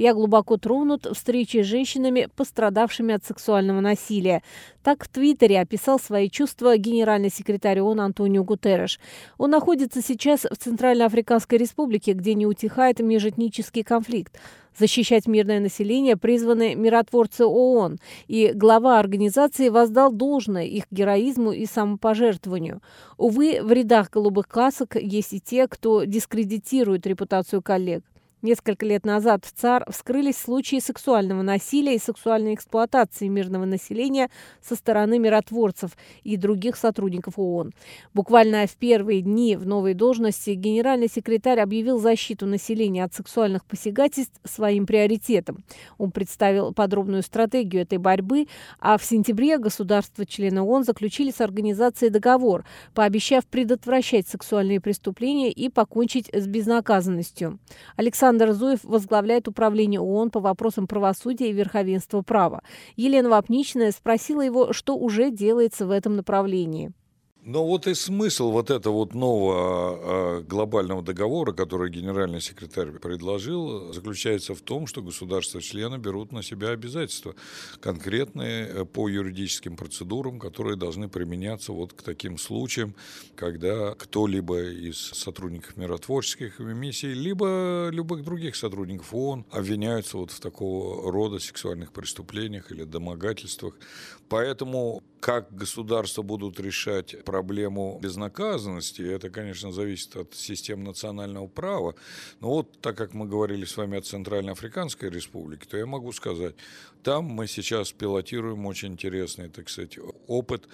«Я глубоко тронут встречей с женщинами, пострадавшими от сексуального насилия». Так в Твиттере описал свои чувства генеральный секретарь ООН Антонио Гутерреш. Он находится сейчас в Центральноафриканской Республике, где не утихает межэтнический конфликт. Защищать мирное население призваны миротворцы ООН, и глава организации воздал должное их героизму и самопожертвованию. Увы, в рядах голубых касок есть и те, кто дискредитирует репутацию коллег. Несколько лет назад в ЦАР вскрылись случаи сексуального насилия и сексуальной эксплуатации мирного населения со стороны миротворцев и других сотрудников ООН. Буквально в первые дни в новой должности генеральный секретарь объявил защиту населения от сексуальных посягательств своим приоритетом. Он представил подробную стратегию этой борьбы, а в сентябре государства-члены ООН заключили с организацией договор, пообещав предотвращать сексуальные преступления и покончить с безнаказанностью. Александр Зуев возглавляет управление ООН по вопросам правосудия и верховенства права. Елена Вапничная спросила его, что уже делается в этом направлении. Но вот и смысл вот этого нового глобального договора, который генеральный секретарь предложил, заключается в том, что государства-члены берут на себя обязательства конкретные по юридическим процедурам, которые должны применяться вот к таким случаям, когда кто-либо из сотрудников миротворческих миссий, либо любых других сотрудников ООН обвиняются вот в такого рода сексуальных преступлениях или домогательствах. Поэтому как государства будут решать проблему безнаказанности, это, конечно, зависит от систем национального права. Но вот так как мы говорили с вами о Центральноафриканской Республике, то я могу сказать, там мы сейчас пилотируем очень интересный, так сказать, опыт.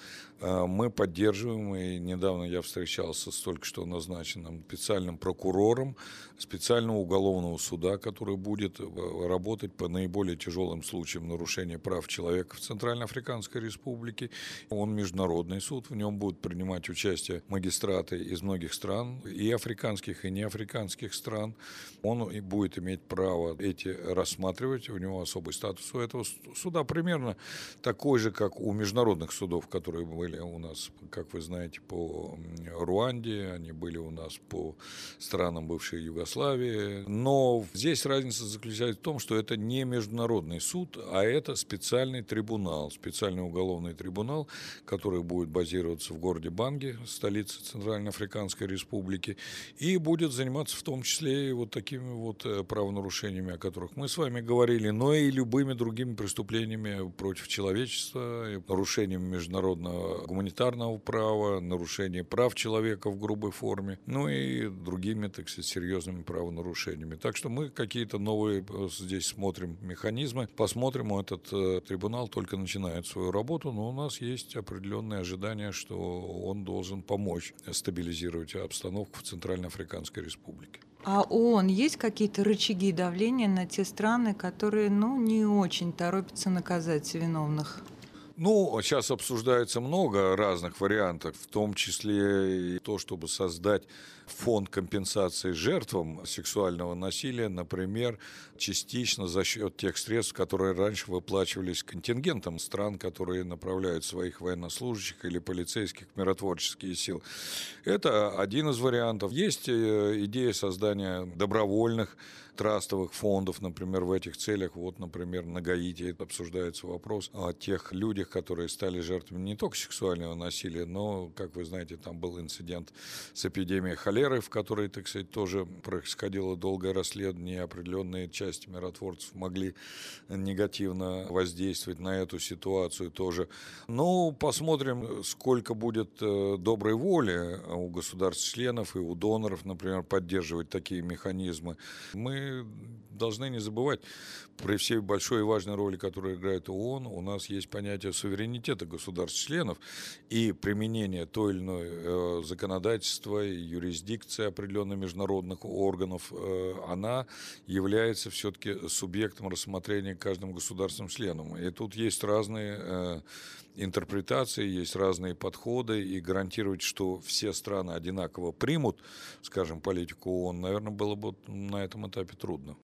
Мы поддерживаем, и недавно я встречался с только что назначенным специальным прокурором специального уголовного суда, который будет работать по наиболее тяжелым случаям нарушения прав человека в Центральноафриканской Республике. Он международный суд, в нем будут принимать участие магистраты из многих стран, и африканских, и неафриканских стран. Он будет иметь право эти рассматривать, у него особый статус у этого суда, примерно такой же, как у международных судов, которые были у нас, как вы знаете, по Руанде, они были у нас по странам бывшей Югославии. Но здесь разница заключается в том, что это не международный суд, а это специальный трибунал, специальный уголовный трибунал, который будет базироваться в городе Банги, столице Центральноафриканской Республики, и будет заниматься в том числе и вот такими вот правонарушениями, о которых мы с вами говорили, но и любыми другими преступлениями против человечества, нарушением международного гуманитарного права, нарушением прав человека в грубой форме, ну и другими, так сказать, серьезными правонарушениями. Так что мы какие-то новые здесь смотрим механизмы, посмотрим, этот трибунал только начинает свою работу, но у нас есть определенные ожидания, что он должен помочь стабилизировать обстановку в Центральноафриканской Республике. А у ООН есть какие-то рычаги давления на те страны, которые, не очень торопятся наказать виновных? Сейчас обсуждается много разных вариантов, в том числе и то, чтобы создать фонд компенсации жертвам сексуального насилия, например, частично за счет тех средств, которые раньше выплачивались контингентам стран, которые направляют своих военнослужащих или полицейских в миротворческие силы. Это один из вариантов. Есть идея создания добровольных трастовых фондов, например, в этих целях. Вот, например, на Гаити обсуждается вопрос о тех людях, которые стали жертвами не только сексуального насилия, но, как вы знаете, там был инцидент с эпидемией холеры, в которой, так сказать, тоже происходило долгое расследование, определенные части миротворцев могли негативно воздействовать на эту ситуацию тоже. Посмотрим, сколько будет доброй воли у государств-членов и у доноров, например, поддерживать такие механизмы. Мы должны не забывать, при всей большой и важной роли, которую играет ООН, у нас есть понятие суверенитета государств-членов, и применение той или иной законодательства и юрисдикции определенных международных органов, она является все-таки субъектом рассмотрения каждым государством-членом. И тут есть разные интерпретации, есть разные подходы, и гарантировать, что все страны одинаково примут, скажем, политику ООН, наверное, было бы на этом этапе трудно.